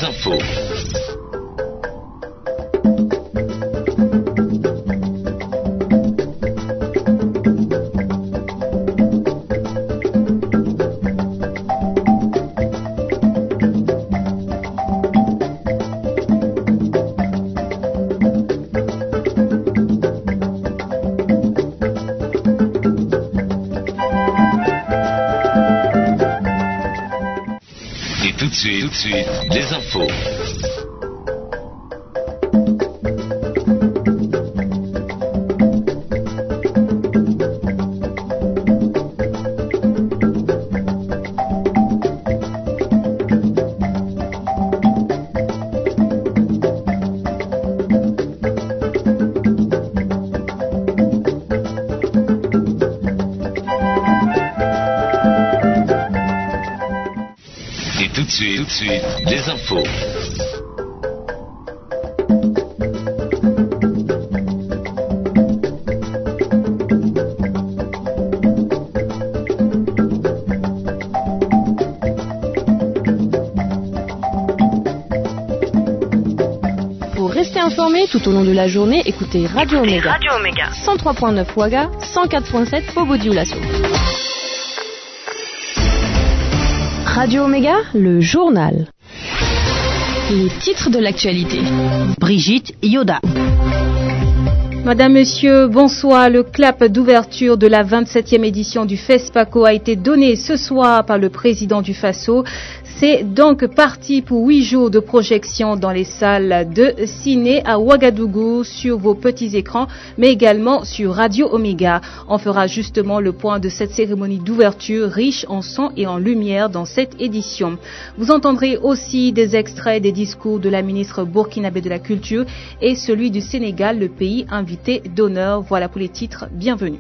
les infos. Tout de suite, les infos. Tout de suite, les infos. Pour rester informé tout au long de la journée, écoutez Radio Omega. 103.9 Ouaga, 104.7 Bobo-Dioulasso. Radio Omega, le journal. Les titres de l'actualité. Brigitte Yoda. Madame, Monsieur, bonsoir. Le clap d'ouverture de la 27e édition du FESPACO a été donné ce soir par le président du FASO. C'est donc parti pour 8 jours de projection dans les salles de ciné à Ouagadougou sur vos petits écrans, mais également sur Radio Omega. On fera justement le point de cette cérémonie d'ouverture riche en son et en lumière dans cette édition. Vous entendrez aussi des extraits des discours de la ministre burkinabé de la Culture et celui du Sénégal, le pays invité d'honneur. Voilà pour les titres. Bienvenue.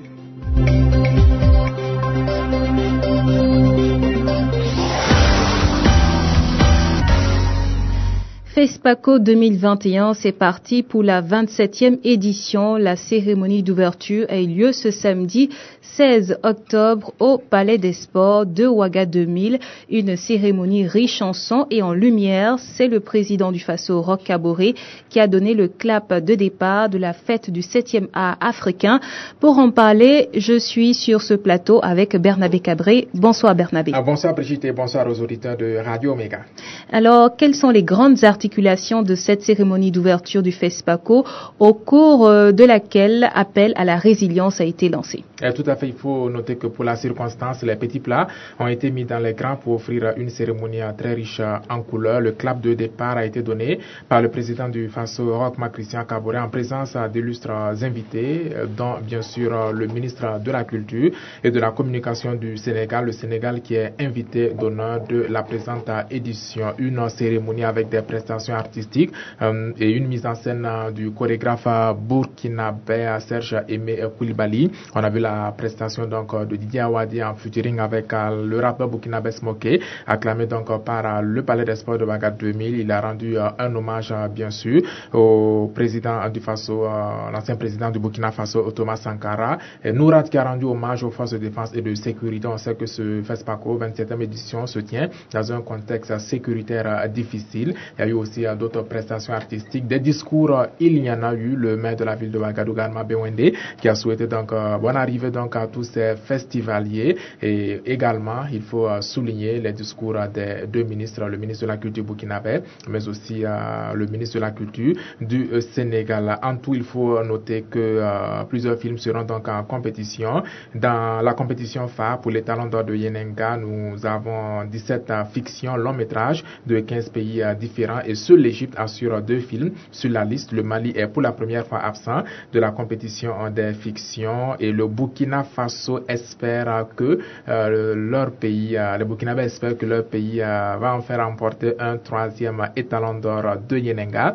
FESPACO 2021, c'est parti pour la 27e édition. La cérémonie d'ouverture a eu lieu ce samedi 16 octobre au Palais des Sports de Ouaga 2000. Une cérémonie riche en son et en lumière. C'est le président du FASO, Roch Kaboré, qui a donné le clap de départ de la fête du 7e art africain. Pour en parler, je suis sur ce plateau avec Bernabé Cabré. Bonsoir Bernabé. Bonsoir Brigitte et bonsoir aux auditeurs de Radio Omega. Alors, quelles sont les grandes articulation de cette cérémonie d'ouverture du FESPACO au cours de laquelle appel à la résilience a été lancé? Tout à fait, il faut noter que pour la circonstance, les petits plats ont été mis dans l'écran pour offrir une cérémonie très riche en couleurs. Le clap de départ a été donné par le président du FASO, Roch Christian Kaboré, en présence d'illustres invités, dont bien sûr le ministre de la Culture et de la Communication du Sénégal, le Sénégal qui est invité d'honneur de la présente édition. Une cérémonie avec des prestations artistiques et une mise en scène du chorégraphe burkinabé Serge Aimé Koulibaly. On a vu la prestation donc de Didier Awadi en featuring avec le rappeur burkinabé Smoké, acclamé donc par le Palais des Sports de Ouaga 2000. Il a rendu un hommage bien sûr au président du FASO, l'ancien président du Burkina Faso, Thomas Sankara, et Nourad qui a rendu hommage aux forces de défense et de sécurité. On sait que ce FESPACO 27e édition se tient dans un contexte sécuritaire difficile. Il y a eu aussi d'autres prestations artistiques, des discours. Il y en a eu. Le maire de la ville de Ouagadougou, Garma Bewende, qui a souhaité donc bonne arrivée donc à tous ces festivaliers. Et également, il faut souligner les discours des deux ministres, le ministre de la Culture burkinabé, mais aussi le ministre de la Culture du Sénégal. En tout, il faut noter que plusieurs films seront donc en compétition. Dans la compétition phare pour les Talons d'or de Yenenga, nous avons 17 fictions long métrages de 15 pays différents, et seule l'Égypte assure 2 films sur la liste. Le Mali est pour la première fois absent de la compétition des fictions, et le Burkina Faso espère que leur pays, les Burkinabés espèrent que leur pays va en faire remporter un 3e étalon d'or de Yenenga.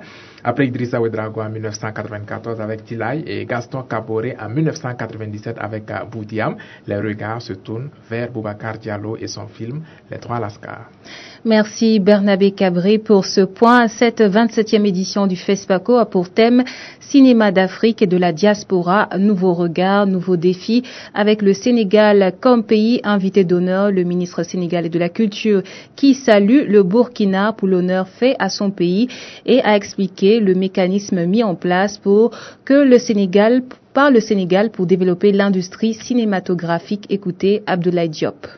Après Idrissa Ouedraogo en 1994 avec Tilay et Gaston Kaboré en 1997 avec Boudiam, les regards se tournent vers Boubacar Diallo et son film Les Trois Lascars. Merci Bernabé Cabré pour ce point. Cette 27e édition du FESPACO a pour thème Cinéma d'Afrique et de la diaspora, nouveaux regards, nouveaux défis, avec le Sénégal comme pays invité d'honneur, le ministre sénégalais de la Culture qui salue le Burkina pour l'honneur fait à son pays et a expliqué le mécanisme mis en place par le Sénégal pour développer l'industrie cinématographique. Écoutez Abdoulaye Diop.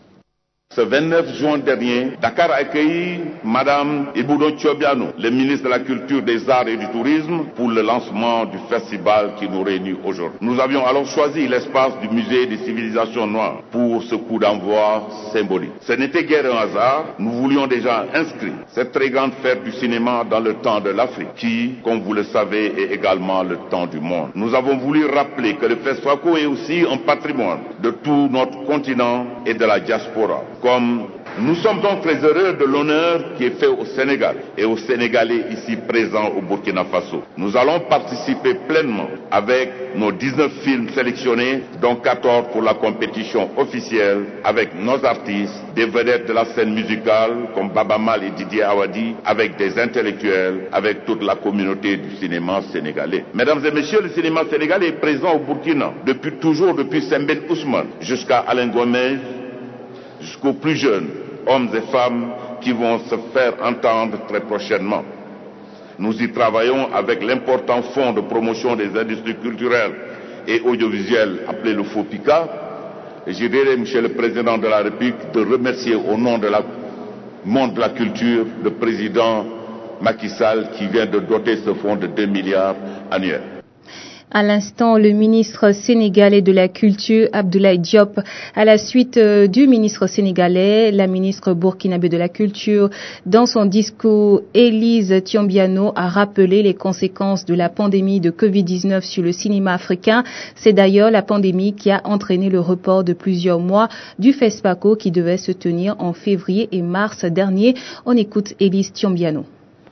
Ce 29 juin dernier, Dakar a accueilli Madame Iboudo Tchobiano, le ministre de la Culture, des Arts et du Tourisme, pour le lancement du festival qui nous réunit aujourd'hui. Nous avions alors choisi l'espace du Musée des civilisations noires pour ce coup d'envoi symbolique. Ce n'était guère un hasard, nous voulions déjà inscrire cette très grande fête du cinéma dans le temps de l'Afrique, qui, comme vous le savez, est également le temps du monde. Nous avons voulu rappeler que le FESPACO est aussi un patrimoine de tout notre continent et de la diaspora. Comme nous sommes donc très heureux de l'honneur qui est fait au Sénégal et aux Sénégalais ici présents au Burkina Faso. Nous allons participer pleinement avec nos 19 films sélectionnés, dont 14 pour la compétition officielle, avec nos artistes, des vedettes de la scène musicale comme Baba Mal et Didier Awadi, avec des intellectuels, avec toute la communauté du cinéma sénégalais. Mesdames et messieurs, le cinéma sénégalais est présent au Burkina depuis toujours, depuis Sembène Ousmane jusqu'à Alain Gomez, jusqu'aux plus jeunes, hommes et femmes qui vont se faire entendre très prochainement. Nous y travaillons avec l'important fonds de promotion des industries culturelles et audiovisuelles appelé le FOPICA. Et je dirais, Monsieur le Président de la République, de remercier au nom de la monde de la culture le Président Macky Sall qui vient de doter ce fonds de 2 milliards annuels. À l'instant, le ministre sénégalais de la Culture, Abdoulaye Diop, à la suite du ministre sénégalais, la ministre burkinabé de la Culture, dans son discours, Élise Thiombiano a rappelé les conséquences de la pandémie de Covid-19 sur le cinéma africain. C'est d'ailleurs la pandémie qui a entraîné le report de plusieurs mois du FESPACO qui devait se tenir en février et mars dernier. On écoute Élise Thiombiano.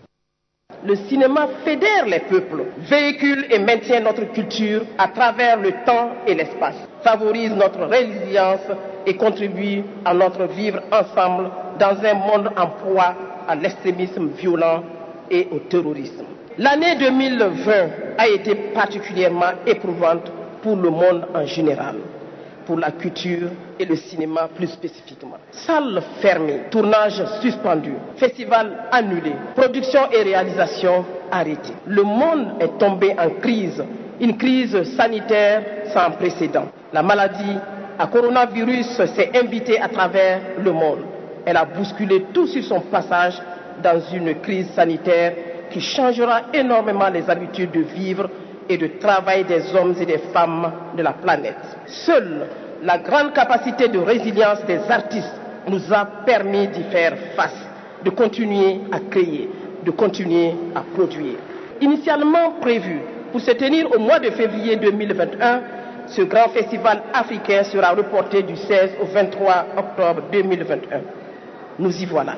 Le cinéma fédère les peuples, véhicule et maintient notre culture à travers le temps et l'espace, favorise notre résilience et contribue à notre vivre ensemble dans un monde en proie à l'extrémisme violent et au terrorisme. L'année 2020 a été particulièrement éprouvante pour le monde en général, pour la culture et le cinéma plus spécifiquement. Salles fermées, tournages suspendus, festivals annulés, production et réalisation arrêtées. Le monde est tombé en crise, une crise sanitaire sans précédent. La maladie à coronavirus s'est invitée à travers le monde. Elle a bousculé tout sur son passage dans une crise sanitaire qui changera énormément les habitudes de vivre et de travail des hommes et des femmes de la planète. Seule la grande capacité de résilience des artistes nous a permis d'y faire face, de continuer à créer, de continuer à produire. Initialement prévu pour se tenir au mois de février 2021, ce grand festival africain sera reporté du 16 au 23 octobre 2021. Nous y voilà.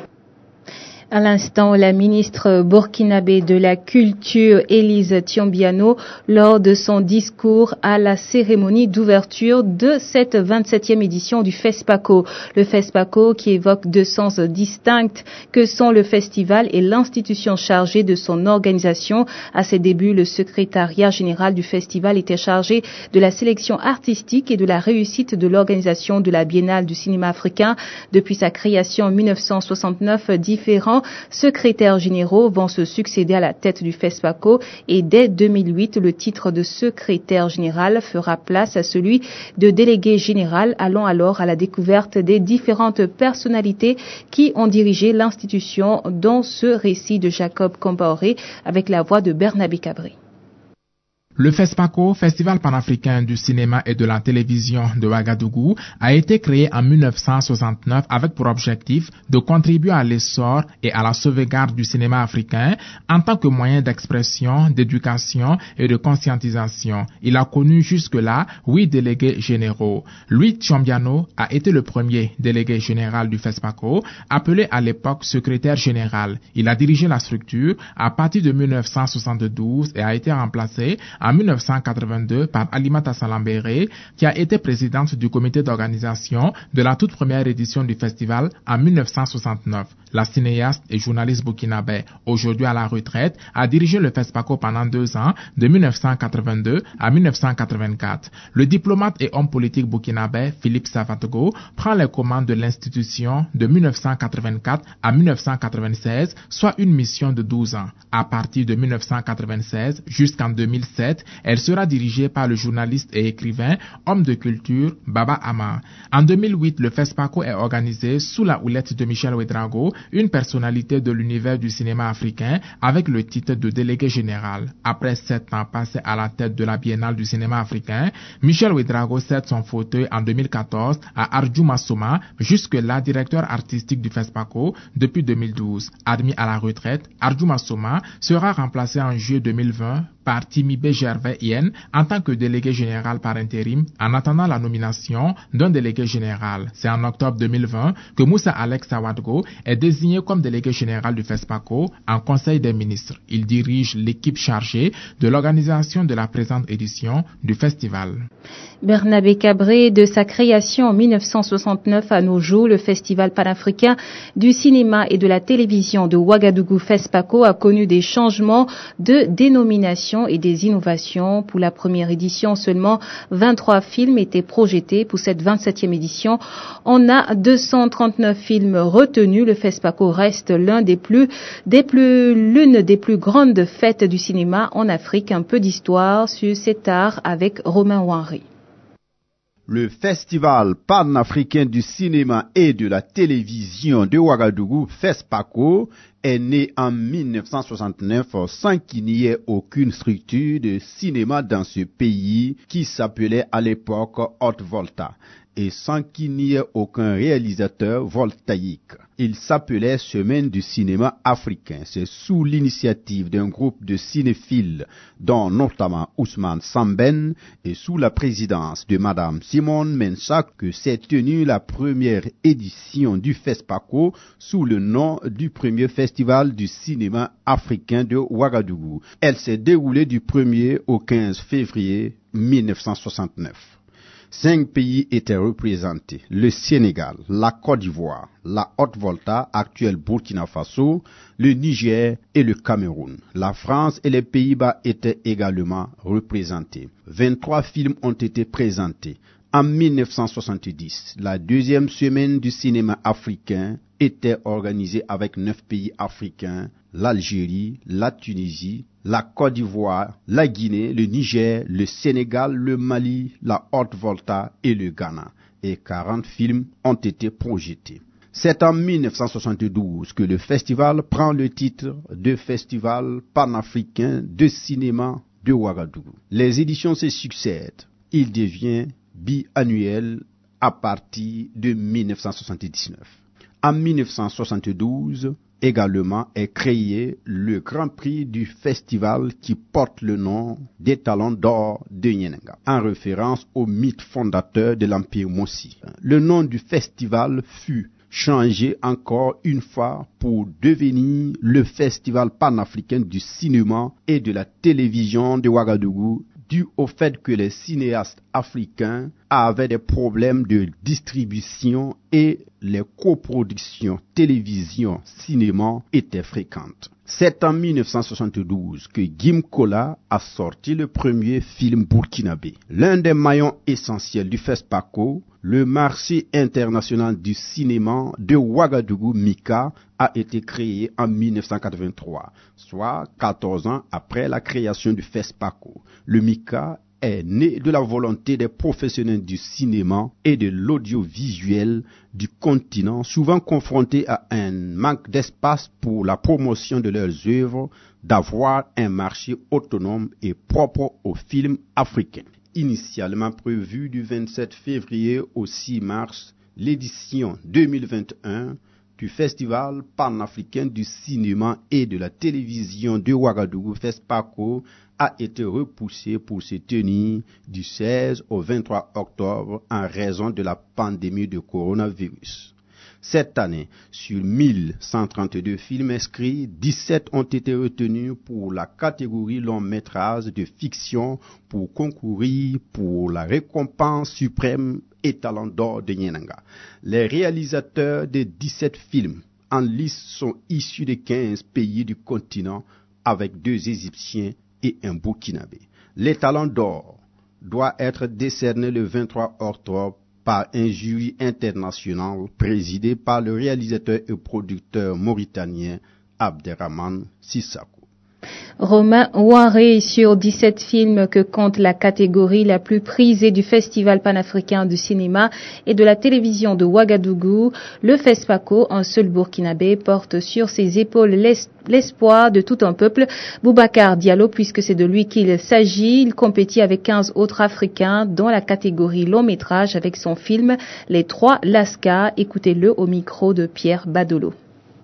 À l'instant, la ministre burkinabé de la Culture, Élise Thiombiano, lors de son discours à la cérémonie d'ouverture de cette 27e édition du FESPACO. Le FESPACO qui évoque deux sens distincts que sont le festival et l'institution chargée de son organisation. À ses débuts, le secrétariat général du festival était chargé de la sélection artistique et de la réussite de l'organisation de la Biennale du cinéma africain. Depuis sa création en 1969, différents secrétaires généraux vont se succéder à la tête du FESPACO et dès 2008, le titre de secrétaire général fera place à celui de délégué général, allant alors à la découverte des différentes personnalités qui ont dirigé l'institution dans ce récit de Jacob Compaoré avec la voix de Bernabé Cabré. Le FESPACO, Festival panafricain du cinéma et de la télévision de Ouagadougou, a été créé en 1969 avec pour objectif de contribuer à l'essor et à la sauvegarde du cinéma africain en tant que moyen d'expression, d'éducation et de conscientisation. Il a connu jusque-là 8 délégués généraux. Louis Tchombiano a été le premier délégué général du FESPACO, appelé à l'époque secrétaire général. Il a dirigé la structure à partir de 1972 et a été remplacé en 1982 par Alimata Salambéré, qui a été présidente du comité d'organisation de la toute première édition du festival en 1969. La cinéaste et journaliste burkinabé, aujourd'hui à la retraite, a dirigé le FESPACO pendant 2 ans, de 1982 à 1984. Le diplomate et homme politique burkinabé Philippe Savatogo prend les commandes de l'institution de 1984 à 1996, soit une mission de 12 ans. À partir de 1996 jusqu'en 2007, elle sera dirigée par le journaliste et écrivain, homme de culture, Baba Ama. En 2008, le FESPACO est organisé sous la houlette de Michel Ouedraogo, une personnalité de l'univers du cinéma africain, avec le titre de délégué général. Après 7 ans passés à la tête de la Biennale du cinéma africain, Michel Ouedraogo cède son fauteuil en 2014 à Arjuma Soma, jusque-là directeur artistique du FESPACO depuis 2012. Admis à la retraite, Arjuma Soma sera remplacé en juillet 2020 par Timibé Gervais Yen en tant que délégué général par intérim en attendant la nomination d'un délégué général. C'est en octobre 2020 que Moussa Alex Sawadgo est désigné comme délégué général du FESPACO en Conseil des ministres. Il dirige l'équipe chargée de l'organisation de la présente édition du festival. Bernabé Cabré, de sa création en 1969 à nos jours, le Festival panafricain du cinéma et de la télévision de Ouagadougou FESPACO a connu des changements de dénomination et des innovations. Pour la première édition, seulement 23 films étaient projetés. Pour cette 27e édition, on a 239 films retenus. Le FESPACO reste l'une des plus grandes fêtes du cinéma en Afrique. Un peu d'histoire sur cet art avec Romain Ouanri. Le Festival panafricain du cinéma et de la télévision de Ouagadougou, FESPACO, est né en 1969 sans qu'il n'y ait aucune structure de cinéma dans ce pays qui s'appelait à l'époque Haute Volta et sans qu'il n'y ait aucun réalisateur voltaïque. Il s'appelait Semaine du cinéma africain. C'est sous l'initiative d'un groupe de cinéphiles, dont notamment Ousmane Samben, et sous la présidence de Madame Simone Mensa, que s'est tenue la première édition du FESPACO sous le nom du premier festival du cinéma africain de Ouagadougou. Elle s'est déroulée du 1er au 15 février 1969. 5 pays étaient représentés: le Sénégal, la Côte d'Ivoire, la Haute-Volta, actuelle Burkina Faso, le Niger et le Cameroun. La France et les Pays-Bas étaient également représentés. 23 films ont été présentés. En 1970, la deuxième semaine du cinéma africain était organisée avec 9 pays africains: l'Algérie, la Tunisie, la Côte d'Ivoire, la Guinée, le Niger, le Sénégal, le Mali, la Haute-Volta et le Ghana. Et 40 films ont été projetés. C'est en 1972 que le festival prend le titre de Festival panafricain de cinéma de Ouagadougou. Les éditions se succèdent. Il devient biannuel à partir de 1979. En 1972, également est créé le Grand Prix du festival qui porte le nom des Talons d'Or de Nyenenga, en référence au mythe fondateur de l'Empire Mossi. Le nom du festival fut changé encore une fois pour devenir le Festival panafricain du cinéma et de la télévision de Ouagadougou, dû au fait que les cinéastes africains avaient des problèmes de distribution et les coproductions télévision-cinéma étaient fréquentes. C'est en 1972 que Gim Kola a sorti le premier film burkinabé. L'un des maillons essentiels du FESPACO, le marché international du cinéma de Ouagadougou, MICA, a été créé en 1983, soit 14 ans après la création du FESPACO. Le MICA est né de la volonté des professionnels du cinéma et de l'audiovisuel du continent, souvent confrontés à un manque d'espace pour la promotion de leurs œuvres, d'avoir un marché autonome et propre aux films africains. Initialement prévue du 27 février au 6 mars, l'édition 2021 du Festival panafricain du cinéma et de la télévision de Ouagadougou, FESPACO, a été repoussée pour se tenir du 16 au 23 octobre en raison de la pandémie de coronavirus. Cette année, sur 1132 films inscrits, 17 ont été retenus pour la catégorie long métrage de fiction pour concourir pour la récompense suprême et talent d'or de Nyenanga. Les réalisateurs des 17 films en liste sont issus de 15 pays du continent avec 2 Égyptiens et un Burkinabé. Les talents d'or doivent être décernés le 23 octobre par un jury international présidé par le réalisateur et producteur mauritanien Abderrahmane Sissako. Romain Ouaré, sur 17 films que compte la catégorie la plus prisée du Festival panafricain du cinéma et de la télévision de Ouagadougou, le FESPACO, un seul Burkinabé, porte sur ses épaules l'espoir de tout un peuple. Boubacar Diallo, puisque c'est de lui qu'il s'agit, il compétit avec 15 autres Africains dans la catégorie long métrage avec son film Les Trois Lascars. Écoutez-le au micro de Pierre Badolo.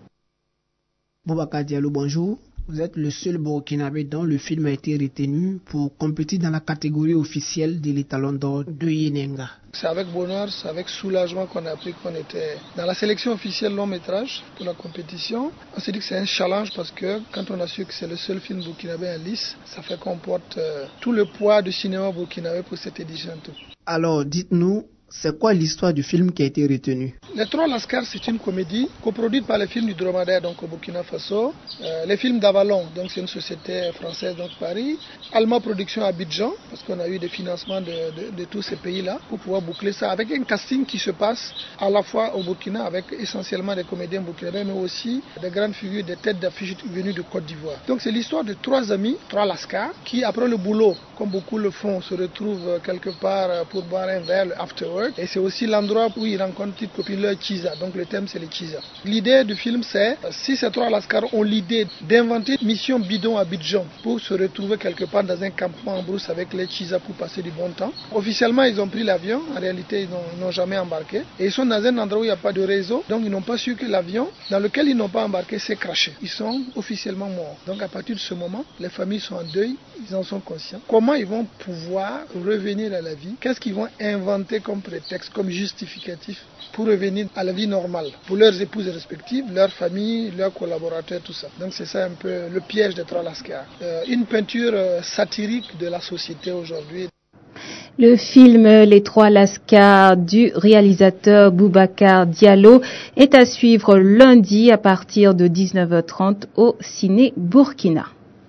Boubacar Diallo, bonjour. Vous êtes le seul Burkinabé dont le film a été retenu pour compétir dans la catégorie officielle de l'étalon d'or de Yenenga. C'est avec bonheur, c'est avec soulagement qu'on a appris qu'on était dans la sélection officielle long métrage pour la compétition. On s'est dit que c'est un challenge parce que quand on a su que c'est le seul film burkinabé en lice, ça fait qu'on porte tout le poids du cinéma burkinabé pour cette édition. Alors dites-nous, c'est quoi l'histoire du film qui a été retenu? Les Trois Lascars, c'est une comédie coproduite par les films du Dromadaire, donc au Burkina Faso, les films d'Avalon, donc c'est une société française, donc Paris, Alma Production à Abidjan, parce qu'on a eu des financements de tous ces pays-là pour pouvoir boucler ça, avec un casting qui se passe à la fois au Burkina, avec essentiellement des comédiens burkinabés, mais aussi des grandes figures, des têtes d'affiche venues de Côte d'Ivoire. Donc c'est l'histoire de 3 amis, 3 Lascars, qui après le boulot, comme beaucoup le font, se retrouvent quelque part pour boire un verre, le afterwork. Et c'est aussi l'endroit où ils rencontrent une petite copine, leur Chiza. Donc le thème c'est les Chiza. L'idée du film c'est, si ces 3 Lascars ont l'idée d'inventer une mission bidon à Abidjan pour se retrouver quelque part dans un campement en brousse avec les Chiza pour passer du bon temps. Officiellement ils ont pris l'avion, en réalité ils n'ont jamais embarqué. Et ils sont dans un endroit où il n'y a pas de réseau, donc ils n'ont pas su que l'avion dans lequel ils n'ont pas embarqué s'est crashé. Ils sont officiellement morts. Donc à partir de ce moment, les familles sont en deuil, ils en sont conscients. Comment ils vont pouvoir revenir à la vie? Qu'est-ce qu'ils vont inventer comme prétexte, comme justificatif pour revenir à la vie normale, pour leurs épouses respectives, leurs familles, leurs collaborateurs, tout ça. Donc c'est ça un peu le piège des 3 Lascars. Une peinture satirique de la société aujourd'hui. Le film Les Trois Lascars du réalisateur Boubacar Diallo est à suivre lundi à partir de 19h30 au Ciné Burkina.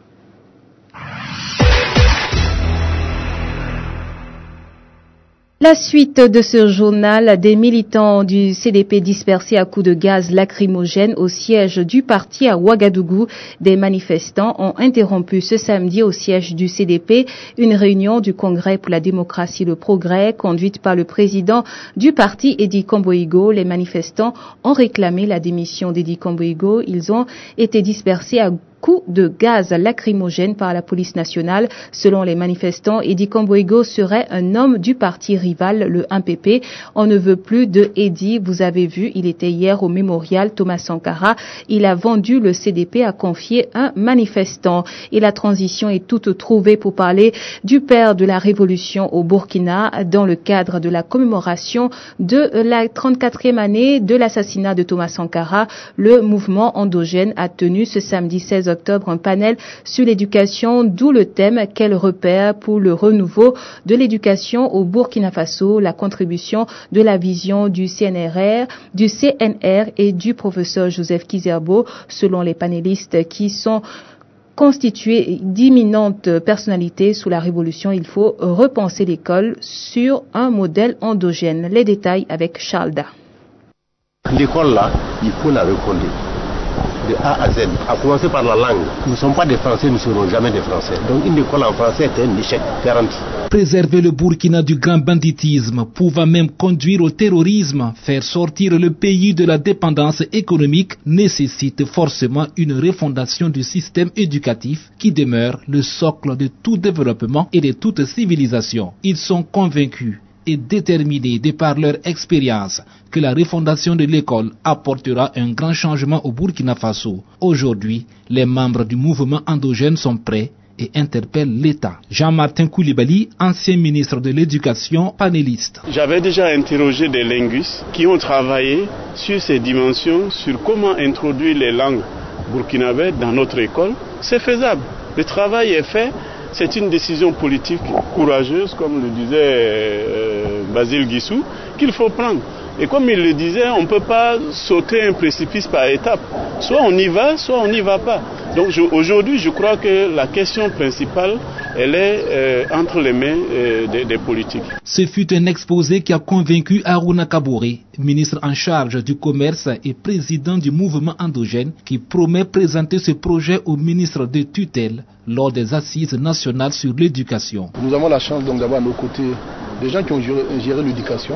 La suite de ce journal, des militants du CDP dispersés à coups de gaz lacrymogène au siège du parti à Ouagadougou. Des manifestants ont interrompu ce samedi au siège du CDP une réunion du Congrès pour la démocratie et le progrès conduite par le président du parti Edi Komboigo. Les manifestants ont réclamé la démission d'Edi Komboigo. Ils ont été dispersés à coup de gaz lacrymogène par la police nationale. Selon les manifestants, Edi Komboigo serait un homme du parti rival, le 1PP. On ne veut plus de Edi. Vous avez vu, il était hier au mémorial Thomas Sankara. Il a vendu le CDP, a confié un manifestant. Et la transition est toute trouvée pour parler du père de la révolution au Burkina dans le cadre de la commémoration de la 34e année de l'assassinat de Thomas Sankara. Le mouvement endogène a tenu ce samedi 16 octobre un panel sur l'éducation, d'où le thème « Quel repère pour le renouveau de l'éducation au Burkina Faso ?» La contribution de la vision du CNR et du professeur Joseph Kizerbo. Selon les panélistes qui sont constitués d'imminentes personnalités sous la Révolution, il faut repenser l'école sur un modèle endogène. Les détails avec Charles Da. L'école là, il faut la reconduire. de A à Z, à commencer par la langue. Nous ne sommes pas des Français, nous ne serons jamais des Français. Donc une école en français est un échec garanti. Préserver le Burkina du grand banditisme, pouvant même conduire au terrorisme, faire sortir le pays de la dépendance économique, nécessite forcément une refondation du système éducatif qui demeure le socle de tout développement et de toute civilisation. Ils sont convaincus et déterminés de par leur expérience que la refondation de l'école apportera un grand changement au Burkina Faso. Aujourd'hui, les membres du mouvement endogène sont prêts et interpellent l'État. Jean-Martin Koulibaly, ancien ministre de l'Éducation, panéliste. J'avais déjà interrogé des linguistes qui ont travaillé sur ces dimensions, sur comment introduire les langues burkinabè dans notre école. C'est faisable. Le travail est fait. C'est une décision politique courageuse, comme le disait Basile Guissou, qu'il faut prendre. Et comme il le disait, on ne peut pas sauter un précipice par étapes. Soit on y va, soit on n'y va pas. Donc aujourd'hui, je crois que la question principale, elle est entre les mains des politiques. Ce fut un exposé qui a convaincu Harouna Kaboré, ministre en charge du commerce et président du mouvement endogène, qui promet présenter ce projet au ministre de tutelle lors des assises nationales sur l'éducation. Nous avons la chance donc d'avoir à nos côtés des gens qui ont géré l'éducation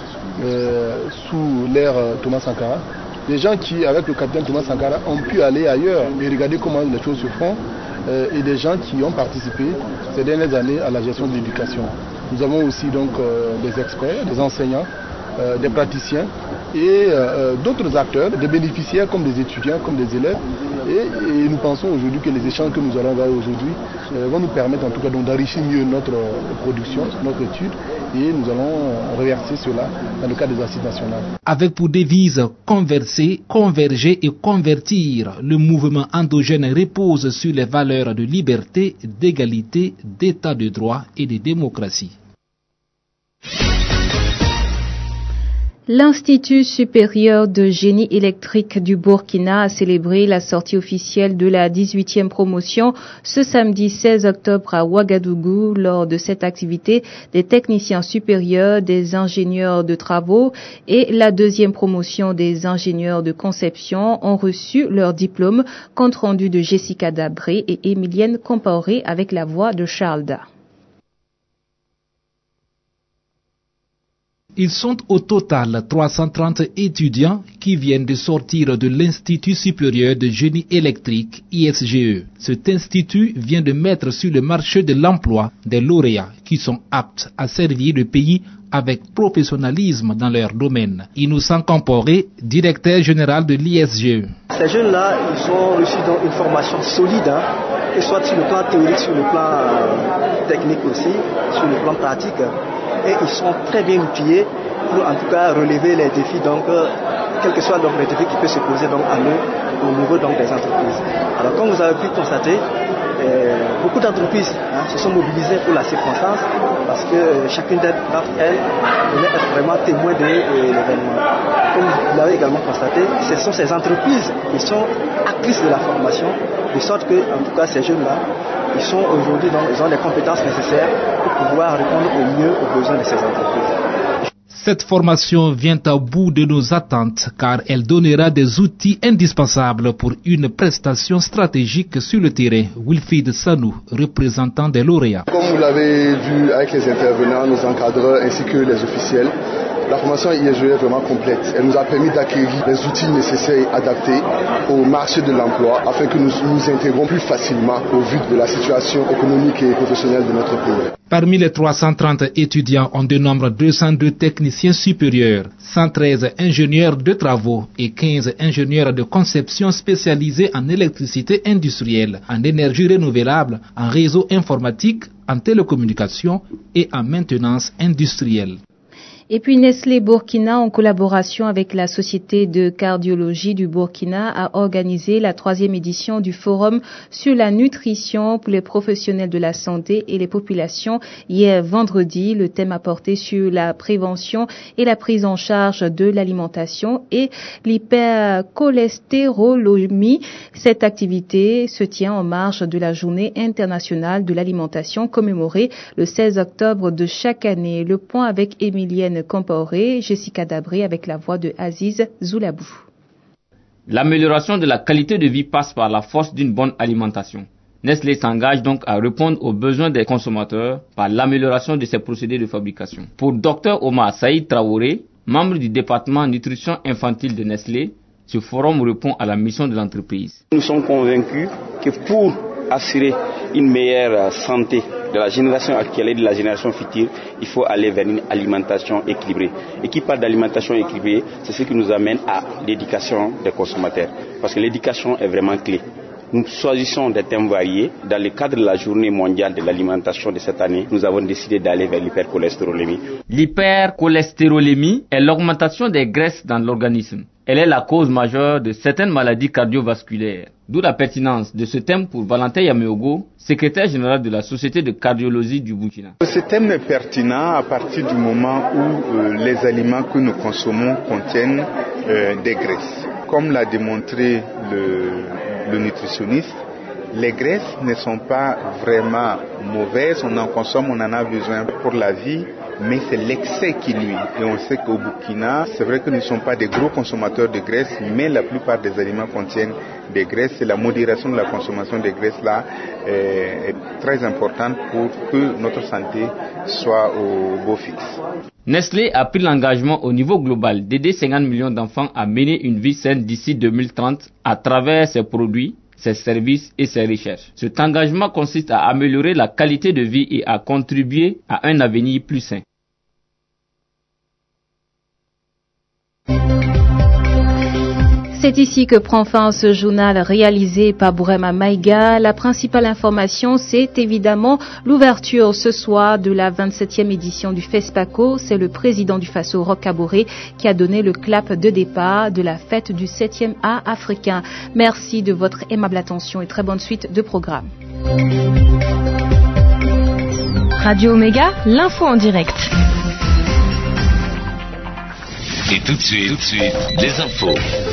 sous l'ère Thomas Sankara. Des gens qui, avec le capitaine Thomas Sankara, ont pu aller ailleurs et regarder comment les choses se font. Et des gens qui ont participé ces dernières années à la gestion de l'éducation. Nous avons aussi donc des experts, des enseignants, des praticiens et d'autres acteurs, des bénéficiaires comme des étudiants, comme des élèves. Et nous pensons aujourd'hui que les échanges que nous allons avoir aujourd'hui vont nous permettre en tout cas d'enrichir mieux notre production, notre étude, et nous allons reverser cela dans le cadre des assises nationales. Avec pour devise converser, converger et convertir, le mouvement endogène repose sur les valeurs de liberté, d'égalité, d'état de droit et de démocratie. L'Institut supérieur de génie électrique du Burkina a célébré la sortie officielle de la 18e promotion ce samedi 16 octobre à Ouagadougou. Lors de cette activité, des techniciens supérieurs, des ingénieurs de travaux et la deuxième promotion des ingénieurs de conception ont reçu leur diplôme, compte rendu de Jessica Dabré et Emilienne Compaoré avec la voix de Charles Da. Ils sont au total 330 étudiants qui viennent de sortir de l'Institut supérieur de génie électrique ISGE. Cet institut vient de mettre sur le marché de l'emploi des lauréats qui sont aptes à servir le pays avec professionnalisme dans leur domaine. Innocent Compaoré, directeur général de l'ISGE. Ces jeunes-là, ils ont reçu donc une formation solide, et soit sur le plan théorique, sur le plan technique aussi, sur le plan pratique. Et ils sont très bien outillés pour en tout cas relever les défis, donc quels que soient donc les défis qui peuvent se poser donc à eux au niveau donc des entreprises. Alors comme vous avez pu constater, beaucoup d'entreprises se sont mobilisées pour la circonstance parce que chacune d'entre elles voulait être vraiment témoin de l'événement. Comme vous l'avez également constaté, ce sont ces entreprises qui sont actrices de la formation, de sorte que en tout cas ces jeunes-là, ils sont aujourd'hui ils ont les compétences nécessaires pour pouvoir répondre au mieux aux besoins de ces entreprises. Cette formation vient à bout de nos attentes car elle donnera des outils indispensables pour une prestation stratégique sur le terrain. Wilfried Sanou, représentant des lauréats. Comme vous l'avez vu avec les intervenants, nos encadreurs ainsi que les officiels, la formation ISGE est vraiment complète. Elle nous a permis d'acquérir les outils nécessaires et adaptés au marché de l'emploi afin que nous nous intégrons plus facilement au vu de la situation économique et professionnelle de notre pays. Parmi les 330 étudiants, on dénombre 202 techniciens supérieurs, 113 ingénieurs de travaux et 15 ingénieurs de conception spécialisés en électricité industrielle, en énergie renouvelable, en réseau informatique, en télécommunications et en maintenance industrielle. Et puis Nestlé Burkina, en collaboration avec la Société de cardiologie du Burkina, a organisé la 3e édition du Forum sur la nutrition pour les professionnels de la santé et les populations. Hier vendredi, le thème a porté sur la prévention et la prise en charge de l'alimentation et l'hypercholestérolémie. Cette activité se tient en marge de la Journée internationale de l'alimentation commémorée le 16 octobre de chaque année. Le point avec Emilienne Compaoré, Jessica Dabré avec la voix de Aziz Zoulabou. L'amélioration de la qualité de vie passe par la force d'une bonne alimentation. Nestlé s'engage donc à répondre aux besoins des consommateurs par l'amélioration de ses procédés de fabrication. Pour Dr Omar Saïd Traoré, membre du département nutrition infantile de Nestlé, ce forum répond à la mission de l'entreprise. Nous sommes convaincus que pour assurer une meilleure santé de la génération actuelle et de la génération future, il faut aller vers une alimentation équilibrée. Et qui parle d'alimentation équilibrée, c'est ce qui nous amène à l'éducation des consommateurs. Parce que l'éducation est vraiment clé. Nous choisissons des thèmes variés. Dans le cadre de la journée mondiale de l'alimentation de cette année, nous avons décidé d'aller vers l'hypercholestérolémie. L'hypercholestérolémie est l'augmentation des graisses dans l'organisme. Elle est la cause majeure de certaines maladies cardiovasculaires. D'où la pertinence de ce thème pour Valentin Yameogo, secrétaire général de la Société de cardiologie du Burkina. Ce thème est pertinent à partir du moment où les aliments que nous consommons contiennent des graisses. Comme l'a démontré le nutritionniste, les graisses ne sont pas vraiment mauvaises, on en consomme, on en a besoin pour la vie, mais c'est l'excès qui nuit. Et on sait qu'au Burkina, c'est vrai que nous ne sommes pas des gros consommateurs de graisses, mais la plupart des aliments contiennent des graisses et la modération de la consommation des graisses là est très importante pour que notre santé soit au beau fixe. Nestlé a pris l'engagement au niveau global d'aider 50 millions d'enfants à mener une vie saine d'ici 2030 à travers ses produits, ses services et ses recherches. Cet engagement consiste à améliorer la qualité de vie et à contribuer à un avenir plus sain. C'est ici que prend fin ce journal réalisé par Bourema Maïga. La principale information, c'est évidemment l'ouverture ce soir de la 27e édition du FESPACO. C'est le président du Faso, Roch Kaboré, qui a donné le clap de départ de la fête du 7e A africain. Merci de votre aimable attention et très bonne suite de programme. Radio Omega, l'info en direct. Et tout de suite, les infos.